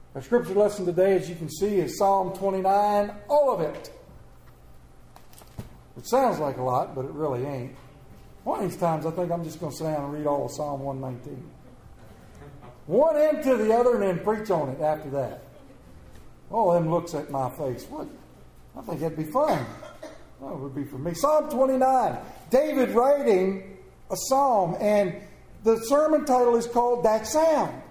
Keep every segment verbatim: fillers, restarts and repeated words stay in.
Our scripture lesson today, as you can see, is Psalm twenty-nine, all of it. It sounds like a lot, but it really ain't. One of these times, I think I'm just going to sit down and read all of Psalm one nineteen. One end to the other and then preach on it after that. All of them looks at my face. What? I think that'd be fun. Well, it would be for me. Psalm twenty-nine. David writing a psalm, and the sermon title is called That Sound.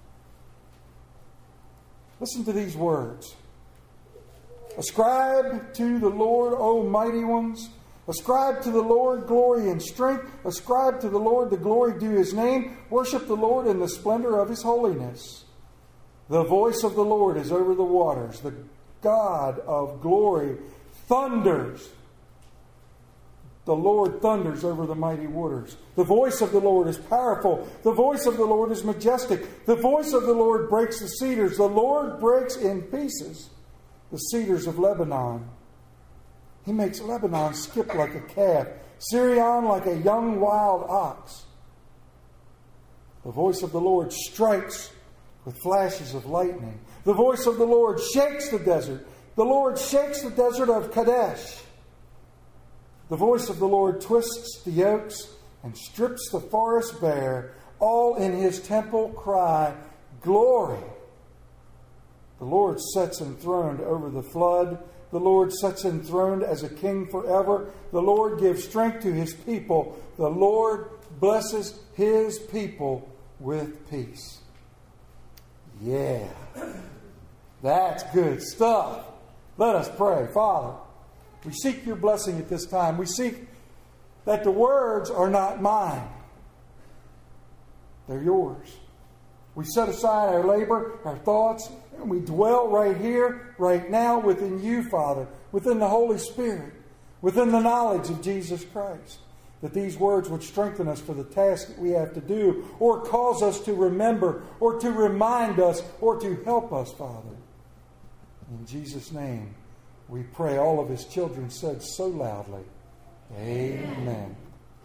Listen to these words. Ascribe to the Lord, O mighty ones. Ascribe to the Lord glory and strength. Ascribe to the Lord the glory due His name. Worship the Lord in the splendor of His holiness. The voice of the Lord is over the waters. The God of glory thunders. The Lord thunders over the mighty waters. The voice of the Lord is powerful. The voice of the Lord is majestic. The voice of the Lord breaks the cedars. The Lord breaks in pieces the cedars of Lebanon. He makes Lebanon skip like a calf, Syrian like a young wild ox. The voice of the Lord strikes with flashes of lightning. The voice of the Lord shakes the desert. The Lord shakes the desert of Kadesh. The voice of the Lord twists the oaks and strips the forest bare. All in His temple cry, glory. The Lord sits enthroned over the flood. The Lord sits enthroned as a king forever. The Lord gives strength to His people. The Lord blesses His people with peace. Yeah, that's good stuff. Let us pray. Father, we seek Your blessing at this time. We seek that the words are not mine. They're Yours. We set aside our labor, our thoughts, and we dwell right here, right now, within You, Father, within the Holy Spirit, within the knowledge of Jesus Christ. That these words would strengthen us for the task that we have to do, or cause us to remember, or to remind us, or to help us, Father. In Jesus' name, we pray. All of His children said so loudly, Amen.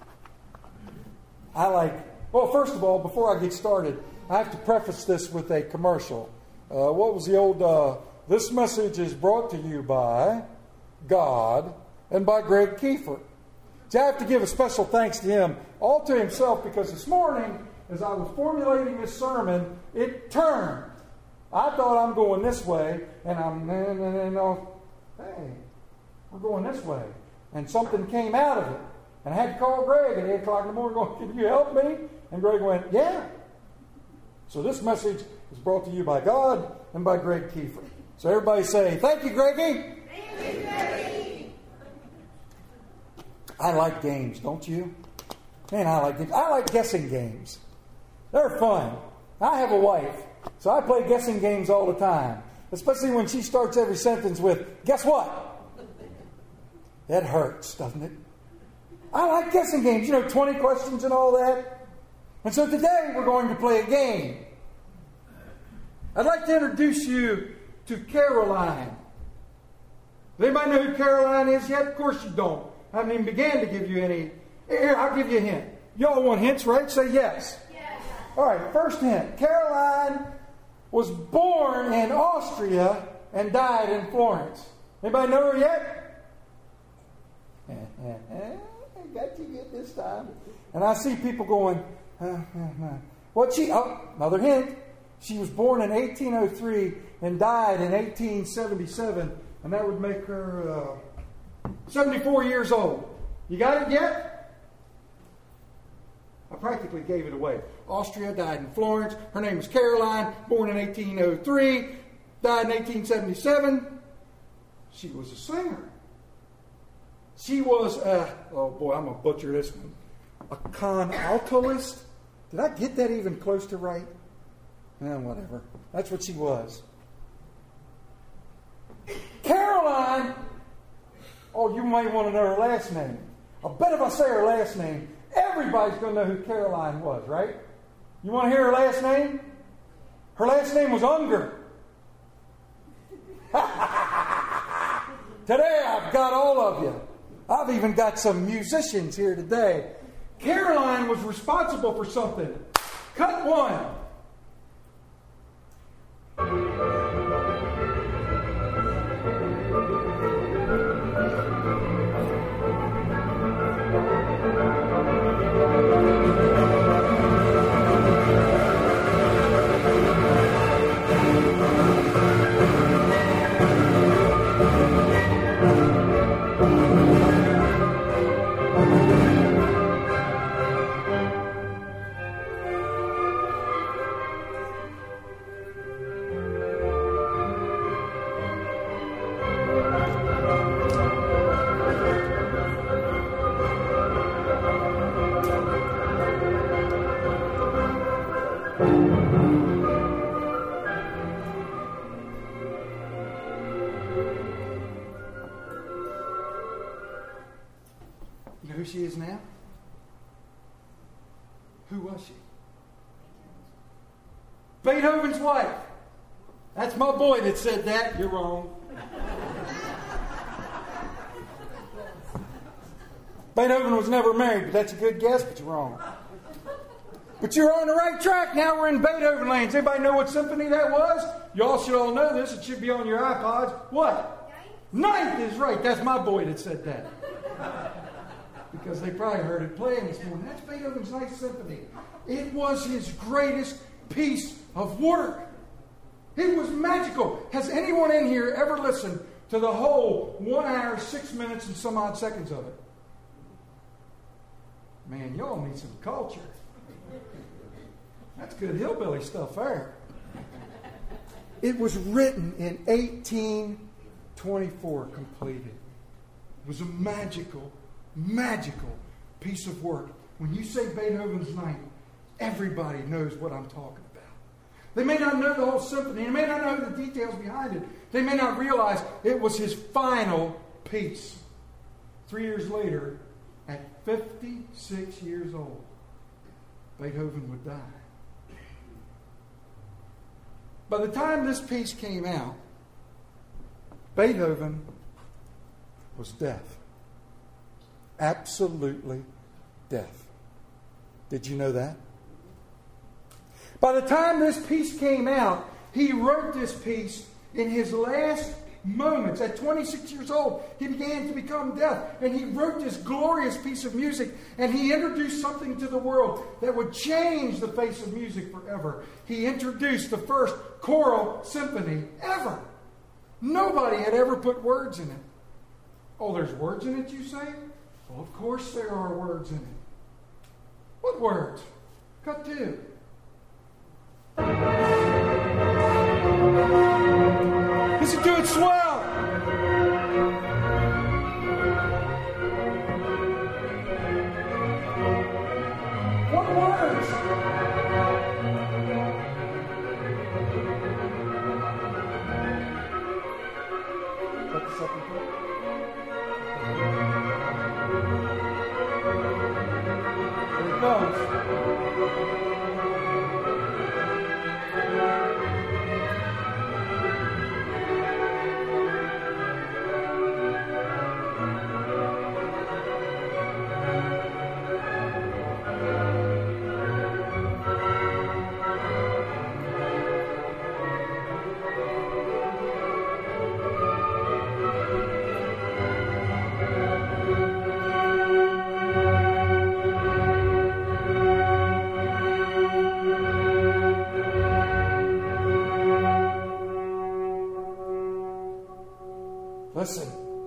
I like, well, first of all, before I get started, I have to preface this with a commercial. Uh, what was the old, uh, this message is brought to you by God and by Greg Kiefer. So I have to give a special thanks to him, all to himself, because this morning, as I was formulating this sermon, it turned. I thought I'm going this way, and I'm, no, no, no, no. Hey, we're going this way. And something came out of it. And I had to call Greg at eight o'clock in the morning going, can you help me? And Greg went, yeah. So this message is brought to you by God and by Greg Kiefer. So everybody say, thank you, Greggy. Thank you, Greggy. I like games, don't you? Man, I like games. I like guessing games. They're fun. I have a wife, so I play guessing games all the time. Especially when she starts every sentence with, guess what? That hurts, doesn't it? I like guessing games. You know, twenty questions and all that. And so today we're going to play a game. I'd like to introduce you to Caroline. Does anybody know who Caroline is yet? Of course you don't. I haven't even began to give you any. Here, I'll give you a hint. Y'all want hints, right? Say yes. Yes. All right, first hint. Caroline was born in Austria and died in Florence. Anybody know her yet? I got you good this time. And I see people going, uh, uh, uh. What she, oh, another hint. She was born in eighteen oh three and died in eighteen seventy-seven, and that would make her uh, seventy-four years old. You got it yet? I practically gave it away. Austria, died in Florence. Her name was Caroline, born in eighteen oh three, died in eighteen seventy-seven. She was a singer. She was a, oh boy, I'm going to butcher this one, a contraltoist. Did I get that even close to right? Eh, whatever. That's what she was. Caroline, oh, you might want to know her last name. I bet if I say her last name, everybody's going to know who Caroline was, right? You want to hear her last name? Her last name was Unger. Today I've got all of you. I've even got some musicians here today. Caroline was responsible for something. Cut one. who she is now? Who was she? Beethoven's wife. That's my boy that said that. You're wrong. Beethoven was never married, but that's a good guess, but you're wrong. But you're on the right track. Now we're in Beethoven lands. Anybody know what symphony that was? Y'all should all know this. It should be on your iPods. What? Ninth is right. That's my boy that said that. Because they probably heard it playing this morning. That's Beethoven's Ninth Symphony. It was his greatest piece of work. It was magical. Has anyone in here ever listened to the whole one hour, six minutes, and some odd seconds of it? Man, y'all need some culture. That's good hillbilly stuff there. It was written in eighteen twenty-four, completed. It was a magical, magical piece of work. When you say Beethoven's Ninth, everybody knows what I'm talking about. They may not know the whole symphony. They may not know the details behind it. They may not realize it was his final piece. Three years later, at fifty-six years old, Beethoven would die. By the time this piece came out, Beethoven was deaf. Absolutely deaf. Did you know that? By the time this piece came out, he wrote this piece in his last moments. At twenty-six years old, he began to become deaf. And he wrote this glorious piece of music. And he introduced something to the world that would change the face of music forever. He introduced the first choral symphony ever. Nobody had ever put words in it. Oh, there's words in it, you say? Well, of course there are words in it. What words? Cut two. Listen to it swell. What words? Cut the second part. Here it goes. Listen.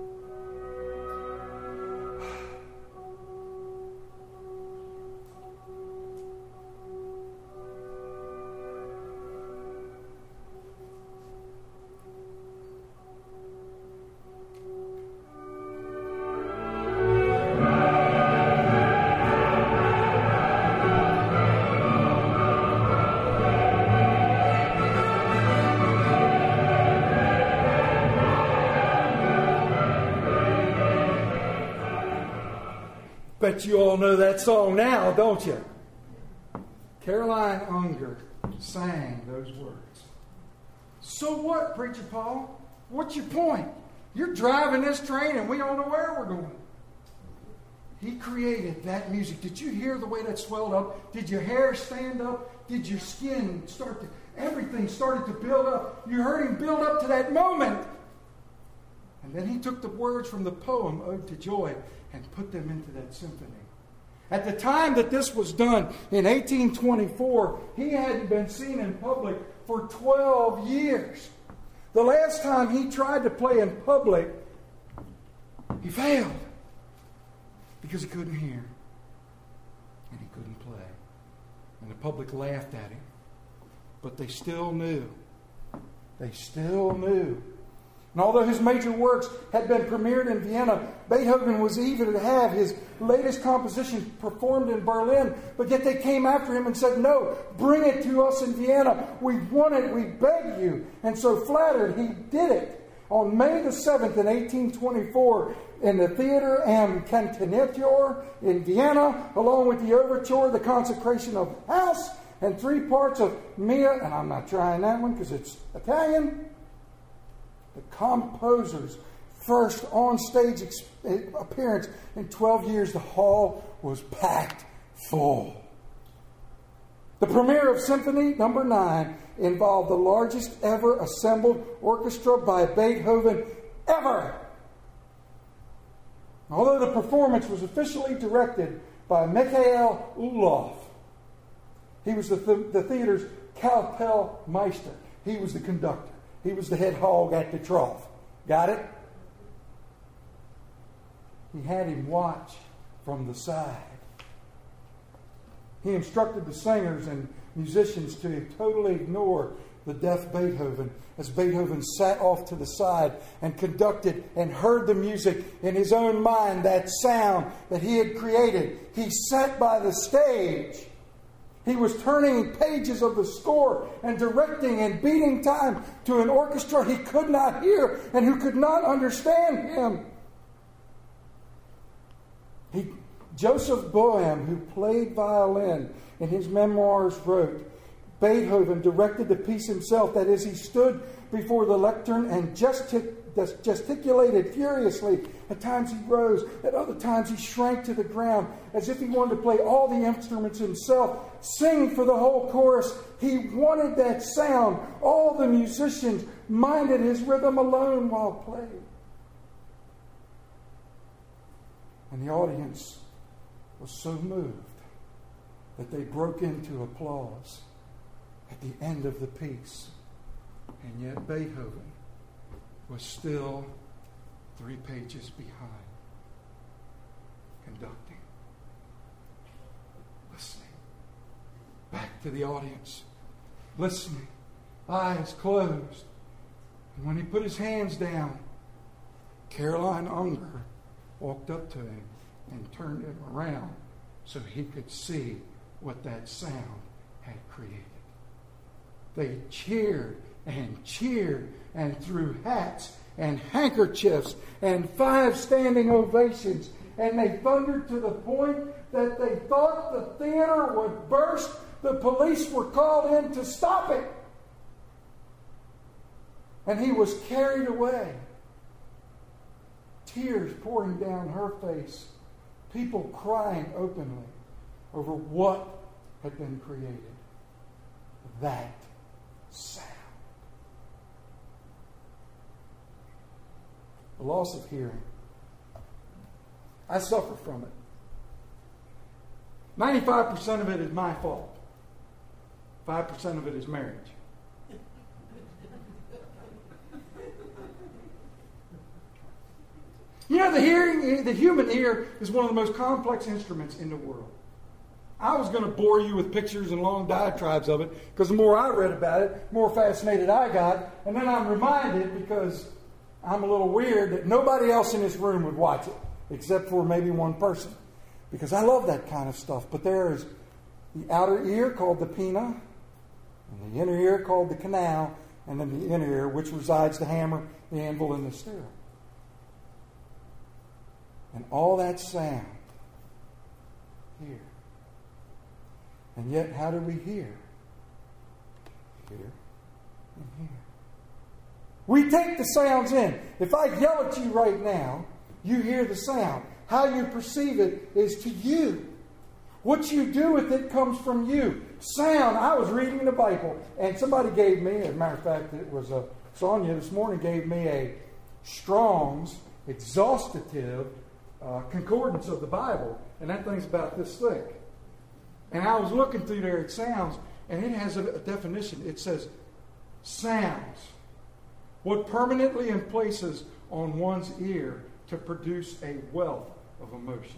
Bet you all know that song now, don't you? Caroline Unger sang those words. So what, Preacher Paul? What's your point? You're driving this train and we don't know where we're going. He created that music. Did you hear the way that swelled up? Did your hair stand up? Did your skin start to... Everything started to build up. You heard him build up to that moment. And then he took the words from the poem, Ode to Joy, and put them into that symphony. At the time that this was done, in eighteen twenty-four, he hadn't been seen in public for twelve years. The last time he tried to play in public, he failed because he couldn't hear and he couldn't play. And the public laughed at him. But they still knew. They still knew. And although his major works had been premiered in Vienna, Beethoven was eager to have his latest composition performed in Berlin. But yet they came after him and said, no, bring it to us in Vienna. We want it. We beg you. And so flattered, he did it. On May the seventh in eighteen twenty-four, in the Theater am Cantator in Vienna, along with the overture, the consecration of the house, and three parts of Mia, and I'm not trying that one because it's Italian, the composer's first on-stage ex- appearance in twelve years, the hall was packed full. The premiere of Symphony Number nine involved the largest ever assembled orchestra by Beethoven ever. Although the performance was officially directed by Mikhail Ulof, he was the, th- the theater's Kapellmeister. He was the conductor. He was the head hog at the trough. Got it? He had him watch from the side. He instructed the singers and musicians to totally ignore the deaf Beethoven as Beethoven sat off to the side and conducted and heard the music in his own mind, that sound that he had created. He sat by the stage. He was turning pages of the score and directing and beating time to an orchestra he could not hear and who could not understand him. He, Joseph Boehm, who played violin in his memoirs, wrote, Beethoven directed the piece himself. That is, he stood before the lectern and gestic- gesticulated furiously. At times he rose. At other times he shrank to the ground as if he wanted to play all the instruments himself, sing for the whole chorus. He wanted that sound. All the musicians minded his rhythm alone while playing. And the audience was so moved that they broke into applause at the end of the piece. And yet Beethoven was still three pages behind, conducting, listening, back to the audience, listening, eyes closed. And when he put his hands down, Caroline Unger walked up to him and turned him around so he could see what that sound had created. They cheered and cheered and threw hats and handkerchiefs and five standing ovations. And they thundered to the point that they thought the theater would burst. The police were called in to stop it. And he was carried away. Tears pouring down her face. People crying openly over what had been created. That sound. The loss of hearing. I suffer from it. ninety-five percent of it is my fault. five percent of it is marriage. You know, the hearing, the human ear is one of the most complex instruments in the world. I was going to bore you with pictures and long diatribes of it, because the more I read about it, the more fascinated I got. And then I'm reminded, because I'm a little weird, that nobody else in this room would watch it, except for maybe one person. Because I love that kind of stuff. But there is the outer ear called the pinna, and the inner ear called the canal, and then the inner ear, which resides the hammer, the anvil, and the stirrup. And all that sound here. And yet, how do we hear? Here and here. We take the sounds in. If I yell at you right now, you hear the sound. How you perceive it is to you. What you do with it comes from you. Sound. I was reading the Bible, and somebody gave me, as a matter of fact, it was a, Sonia this morning gave me a Strong's exhaustive uh, concordance of the Bible, and that thing's about this thick. And I was looking through there at sounds, and it has a, a definition. It says, sounds, what permanently emplaces on one's ear to produce a wealth of emotion.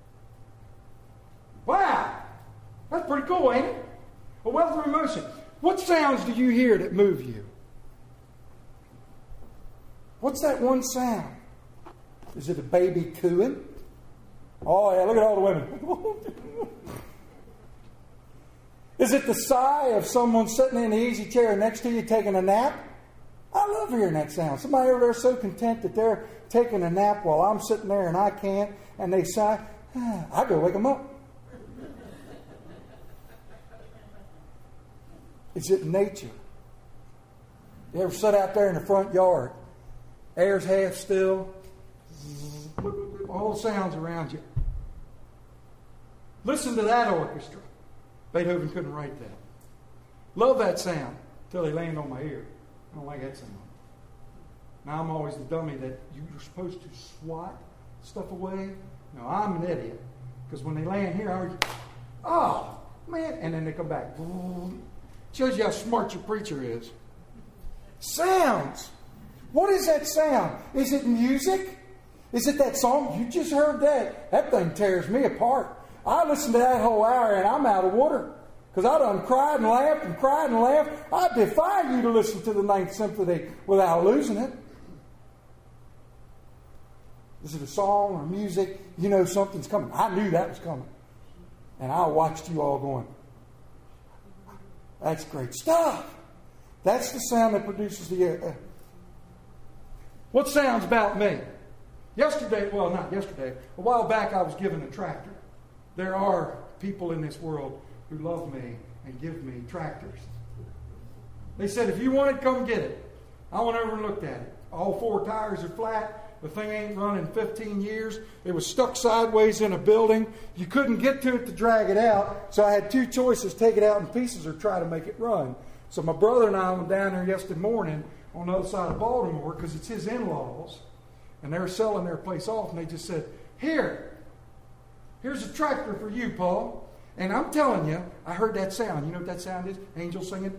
Wow! That's pretty cool, ain't it? A wealth of emotion. What sounds do you hear that move you? What's that one sound? Is it a baby cooing? Oh, yeah, look at all the women. Is it the sigh of someone sitting in the easy chair next to you taking a nap? I love hearing that sound. Somebody over there so content that they're taking a nap while I'm sitting there and I can't, and they sigh. Ah, I go wake them up. Is it nature? You ever sit out there in the front yard? Air's half still. All the sounds around you. Listen to that orchestra. Beethoven couldn't write that. Love that sound until they land on my ear. I don't like that sound. Now I'm always the dummy that you're supposed to swat stuff away. No, I'm an idiot. Because when they land here, I would, oh, man, and then they come back. Shows you how smart your preacher is. Sounds. What is that sound? Is it music? Is it that song? You just heard that. That thing tears me apart. I listened to that whole hour and I'm out of water. Because I done cried and laughed and cried and laughed. I defy you to listen to the Ninth Symphony without losing it. Is it a song or music? You know something's coming. I knew that was coming. And I watched you all going, that's great stuff. That's the sound that produces the air. Uh, what sounds about me? Yesterday, well, not yesterday, a while back I was given a tractor. There are people in this world who love me and give me tractors. They said, if you want it, come get it. I went over and looked at it. All four tires are flat. The thing ain't run in fifteen years. It was stuck sideways in a building. You couldn't get to it to drag it out. So I had two choices, take it out in pieces or try to make it run. So my brother and I went down there yesterday morning on the other side of Baltimore because it's his in-laws. And they were selling their place off. And they just said, here, here's a tractor for you, Paul. And I'm telling you, I heard that sound. You know what that sound is? Angels singing.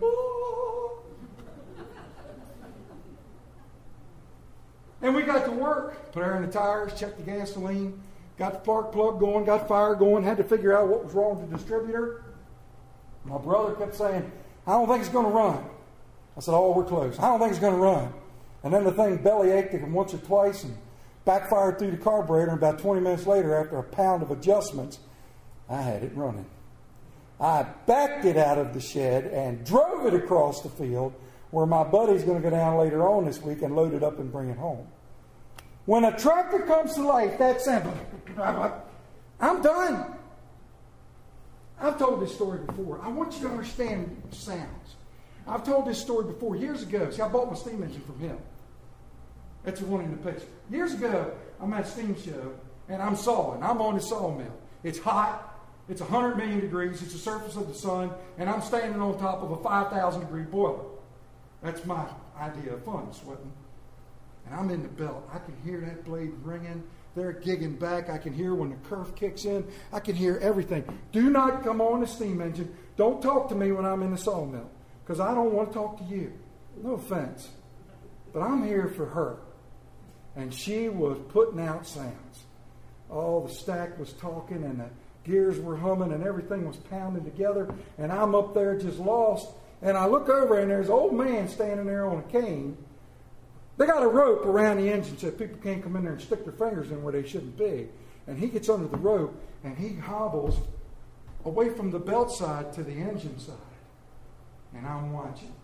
And we got to work. Put air in the tires, checked the gasoline, got the spark plug going, got fire going, had to figure out what was wrong with the distributor. My brother kept saying, I don't think it's going to run. I said, oh, we're close. I don't think it's going to run. And then the thing belly ached him once or twice and backfired through the carburetor. And about twenty minutes later, after a pound of adjustments, I had it running. I backed it out of the shed and drove it across the field where my buddy's going to go down later on this week and load it up and bring it home. When a tractor comes to life, that sound, I'm done. I've told this story before. I want you to understand sounds. I've told this story before years ago. See, I bought my steam engine from him. That's the one in the picture. Years ago, I'm at a steam show, and I'm sawing. I'm on the sawmill. It's hot. It's one hundred million degrees. It's the surface of the sun, and I'm standing on top of a five thousand degree boiler. That's my idea of fun, sweating. And I'm in the belt. I can hear that blade ringing. They're gigging back. I can hear when the kerf kicks in. I can hear everything. Do not come on the steam engine. Don't talk to me when I'm in the sawmill, because I don't want to talk to you. No offense. But I'm here for her. And she was putting out sounds. Oh, the stack was talking and the gears were humming and everything was pounding together. And I'm up there just lost. And I look over and there's an old man standing there on a cane. They got a rope around the engine so people can't come in there and stick their fingers in where they shouldn't be. And he gets under the rope and he hobbles away from the belt side to the engine side. And I'm watching.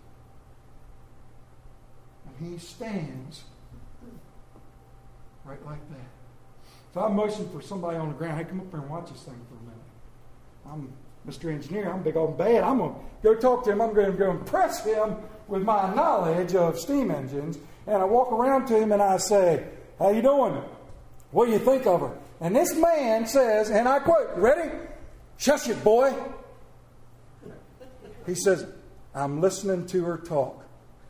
And he stands right like that. So I motioned for somebody on the ground, hey, come up here and watch this thing for a minute. I'm Mister Engineer, I'm big old bad. I'm going to go talk to him. I'm going to go impress him with my knowledge of steam engines. And I walk around to him and I say, how you doing? What do you think of her? And this man says, and I quote, ready? Shush it, boy. He says, I'm listening to her talk.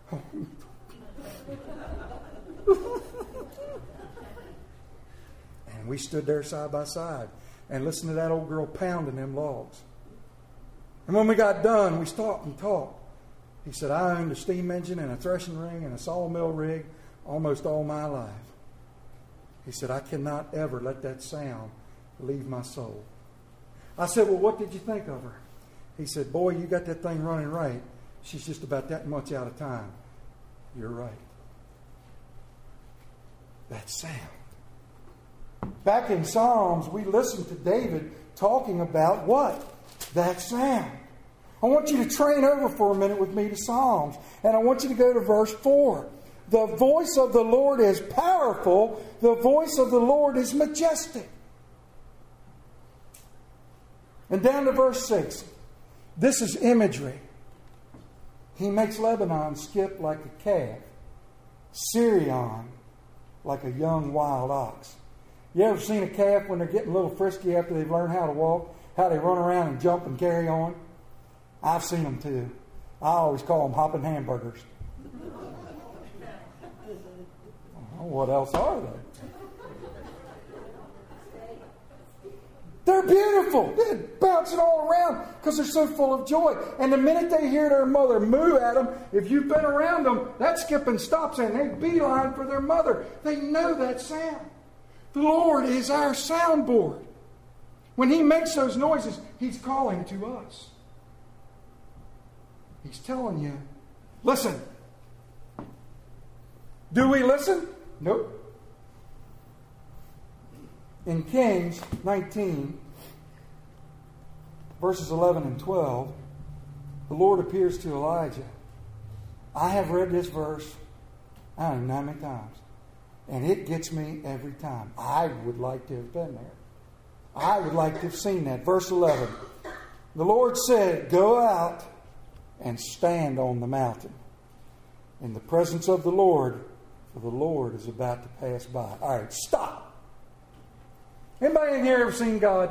And we stood there side by side and listened to that old girl pounding them logs. And when we got done, we stopped and talked. He said, I owned a steam engine and a threshing ring and a sawmill rig almost all my life. He said, I cannot ever let that sound leave my soul. I said, well, what did you think of her? He said, boy, you got that thing running right. She's just about that much out of time. You're right. That sound. Back in Psalms, we listened to David talking about what? That sound. I want you to train over for a minute with me to Psalms. And I want you to go to verse four. The voice of the Lord is powerful. The voice of the Lord is majestic. And down to verse six. This is imagery. He makes Lebanon skip like a calf. Sirion like a young wild ox. You ever seen a calf when they're getting a little frisky after they've learned how to walk? How they run around and jump and carry on? I've seen them too. I always call them hopping hamburgers. What else are they? They're beautiful. They're bouncing all around because they're so full of joy. And the minute they hear their mother moo at them, if you've been around them, that skipping stops and they beeline for their mother. They know that sound. The Lord is our soundboard. When He makes those noises, He's calling to us. He's telling you, listen. Do we listen? Nope. In Kings nineteen, verses eleven and twelve, the Lord appears to Elijah. I have read this verse, I don't know how many times, and it gets me every time. I would like to have been there. I would like to have seen that. Verse eleven. The Lord said, go out and stand on the mountain in the presence of the Lord, for the Lord is about to pass by. All right, stop. Anybody in here ever seen God?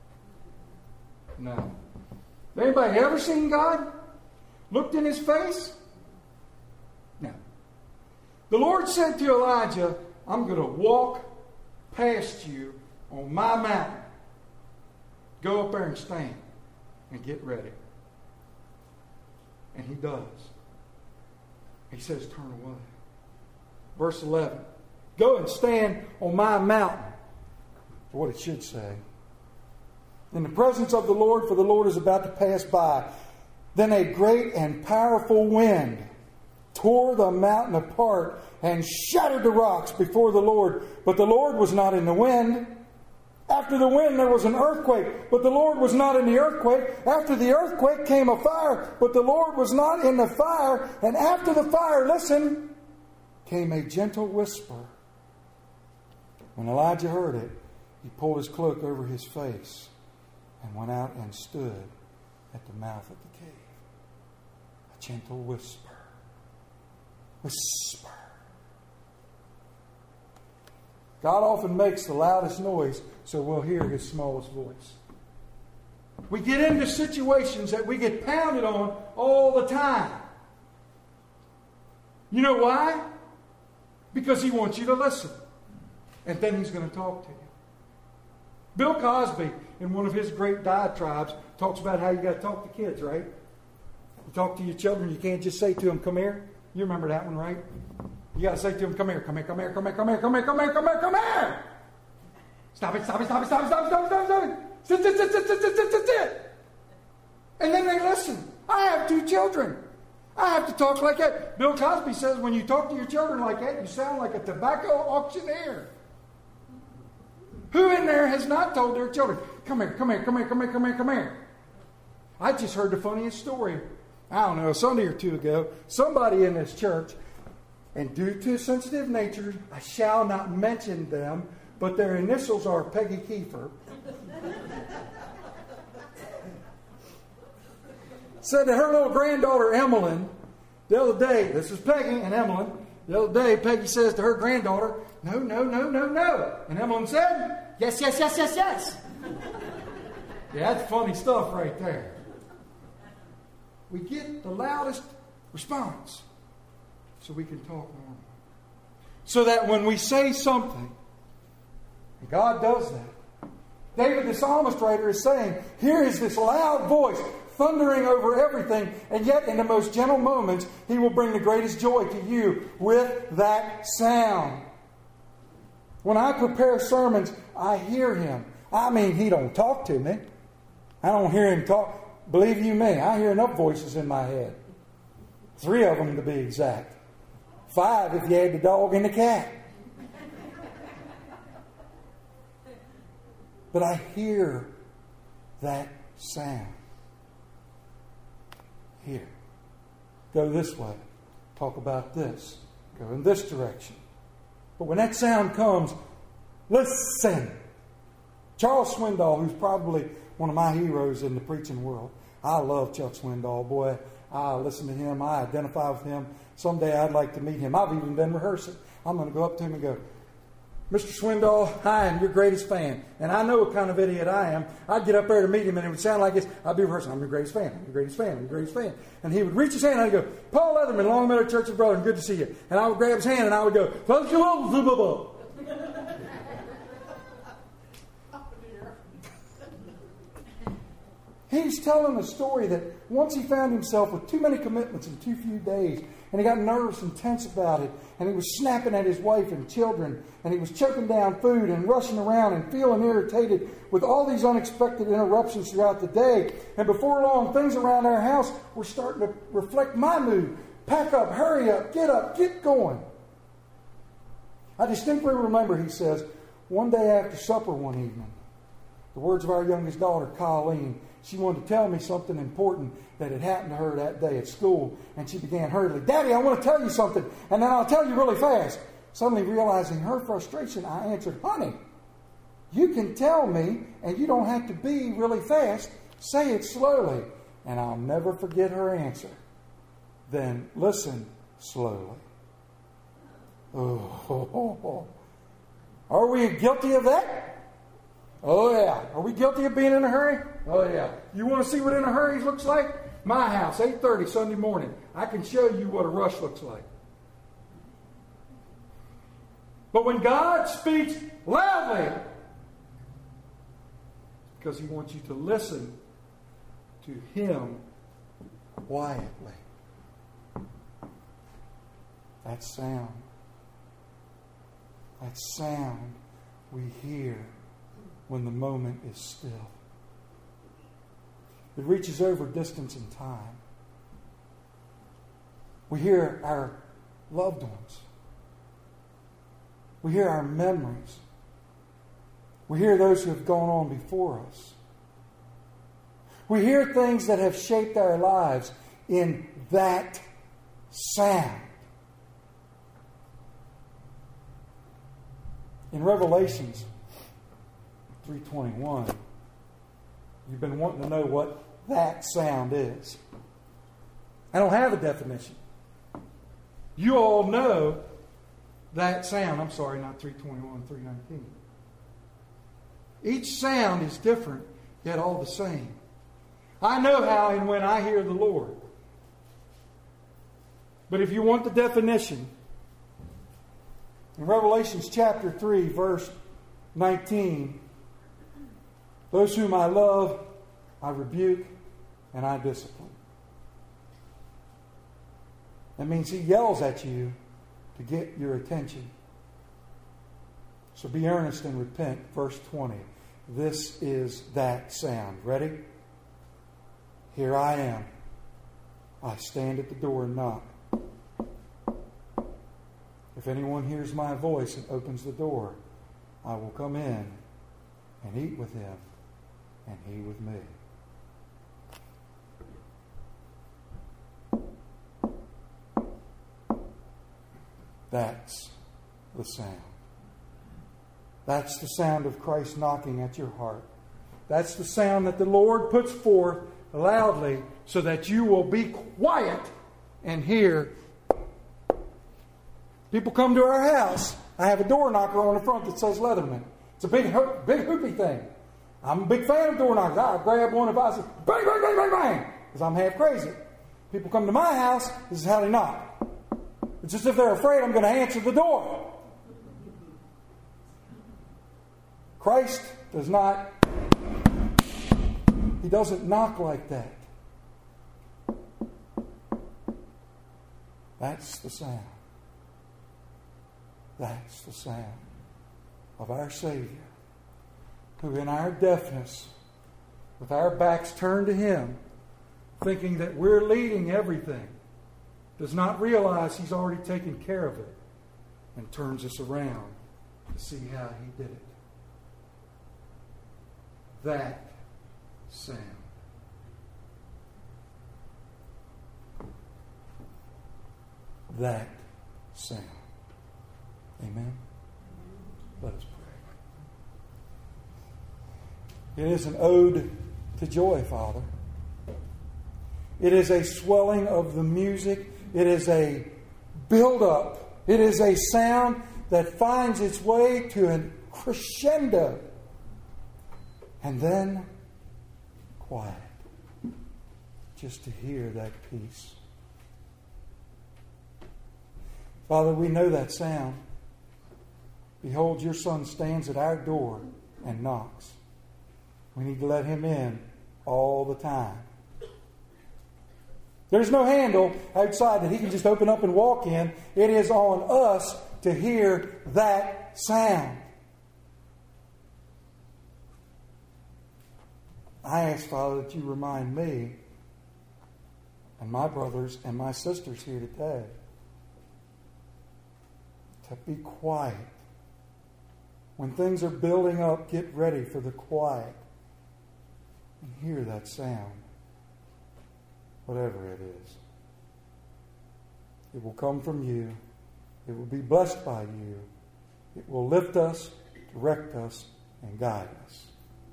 No. Anybody ever seen God? Looked in His face? No. The Lord said to Elijah, I'm going to walk past you on my mountain. Go up there and stand and get ready. And He does. He says, turn away. Verse eleven. Go and stand on my mountain. What it should say. In the presence of the Lord, for the Lord is about to pass by. Then a great and powerful wind tore the mountain apart and shattered the rocks before the Lord. But the Lord was not in the wind. After the wind there was an earthquake, but the Lord was not in the earthquake. After the earthquake came a fire, but the Lord was not in the fire. And after the fire, listen, came a gentle whisper. When Elijah heard it, he pulled his cloak over his face and went out and stood at the mouth of the cave. A gentle whisper. Whisper. God often makes the loudest noise so we'll hear His smallest voice. We get into situations that we get pounded on all the time. You know why? Because He wants you to listen. And then He's going to talk to you. Bill Cosby, in one of his great diatribes, talks about how you got to talk to kids, right? You talk to your children, you can't just say to them, come here. You remember that one, right? You got to say to them, come here, come here, come here, come here, come here, come here, come here, come here, come here. Stop it, stop it, stop it, stop it, stop it, stop it, stop it, stop it. Sit, sit, sit, sit, sit, sit, sit, sit, sit. And then they listen. I have two children. I have to talk like that. Bill Cosby says when you talk to your children like that, you sound like a tobacco auctioneer. Who in there has not told their children, come here, come here, come here, come here, come here, come here? I just heard the funniest story. I don't know, a Sunday or two ago, somebody in this church, and due to sensitive nature, I shall not mention them, but their initials are Peggy Kiefer, said that her little granddaughter, Emmeline, the other day, this is Peggy and Emmeline, the other day, Peggy says to her granddaughter, no, no, no, no, no. And Emmeline said, yes, yes, yes, yes, yes. Yeah, that's funny stuff right there. We get the loudest response so we can talk normal. So that when we say something, and God does that. David the psalmist writer is saying, here is this loud voice thundering over everything, and yet in the most gentle moments, He will bring the greatest joy to you with that sound. When I prepare sermons, I hear Him. I mean, He don't talk to me. I don't hear Him talk. Believe you me, I hear enough voices in my head. Three of them to be exact. Five if you add the dog and the cat. But I hear that sound. here. Go this way. Talk about this. Go in this direction. But when that sound comes, listen. Charles Swindoll, who's probably one of my heroes in the preaching world. I love Chuck Swindoll. Boy, I listen to him. I identify with him. Someday I'd like to meet him. I've even been rehearsing. I'm going to go up to him and go, Mister Swindoll, I am your greatest fan. And I know what kind of idiot I am. I'd get up there to meet him and it would sound like this. I'd be rehearsing. I'm your greatest fan. I'm your greatest fan. I'm your greatest fan. And he would reach his hand and I'd go, Paul Leatherman, Long Meadow Church of Brother, good to see you. And I would grab his hand and I would go, He's telling a story that once he found himself with too many commitments in too few days, and he got nervous and tense about it, and he was snapping at his wife and children, and he was choking down food and rushing around and feeling irritated with all these unexpected interruptions throughout the day. And before long, things around our house were starting to reflect my mood. Pack up, hurry up, get up, get going. I distinctly remember, he says, one day after supper one evening, the words of our youngest daughter, Colleen, she wanted to tell me something important that had happened to her that day at school. And she began hurriedly, Daddy, I want to tell you something. And then I'll tell you really fast. Suddenly realizing her frustration, I answered, Honey, you can tell me and you don't have to be really fast. Say it slowly. And I'll never forget her answer. Then listen slowly. Oh, oh, oh, oh. Are we guilty of that? Oh, yeah. Are we guilty of being in a hurry? Oh, yeah. You want to see what in a hurry looks like? My house, eight thirty Sunday morning. I can show you what a rush looks like. But when God speaks loudly, because He wants you to listen to Him quietly. That sound. That sound we hear when the moment is still. It reaches over distance and time. We hear our loved ones. We hear our memories. We hear those who have gone on before us. We hear things that have shaped our lives in that sound. In Revelations three twenty-one, you've been wanting to know what that sound is. I don't have a definition. You all know that sound. I'm sorry, not three twenty-one, three nineteen. Each sound is different, yet all the same. I know how and when I hear the Lord. But if you want the definition, in Revelations chapter three, verse nineteen, those whom I love, I rebuke and I discipline. That means He yells at you to get your attention. So be earnest and repent. Verse twenty. This is that sound. Ready? Here I am. I stand at the door and knock. If anyone hears my voice and opens the door, I will come in and eat with him and he with me. That's the sound. That's the sound of Christ knocking at your heart. That's the sound that the Lord puts forth loudly so that you will be quiet and hear. People come to our house. I have a door knocker on the front that says Leatherman. It's a big, big hoopy thing. I'm a big fan of door knockers. I grab one if I say bang, bang, bang, bang, bang, because I'm half crazy. People come to my house. This is how they knock. It's as if they're afraid I'm going to answer the door. Christ does not, He doesn't knock like that. That's the sound. That's the sound of our Savior, who in our deafness, with our backs turned to Him, thinking that we're leading everything, does not realize He's already taken care of it and turns us around to see how He did it. That sound. that sound. Amen? Let us pray. It is an ode to joy, Father. It is a swelling of the music. It is a build-up. It is a sound that finds its way to a crescendo. And then quiet. Just to hear that peace. Father, we know that sound. Behold, your Son stands at our door and knocks. We need to let Him in all the time. There's no handle outside that He can just open up and walk in. It is on us to hear that sound. I ask, Father, that you remind me and my brothers and my sisters here today to be quiet. When things are building up, get ready for the quiet. And hear that sound. Whatever it is. It will come from you. It will be blessed by you. It will lift us, direct us, and guide us.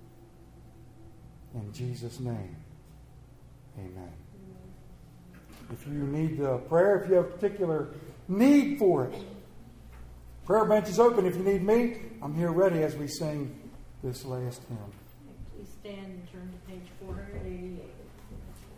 In Jesus' name, amen. If you need uh, prayer, if you have a particular need for it, prayer bench is open. If you need me, I'm here ready as we sing this last hymn. Please stand and turn to page four eighty-eight.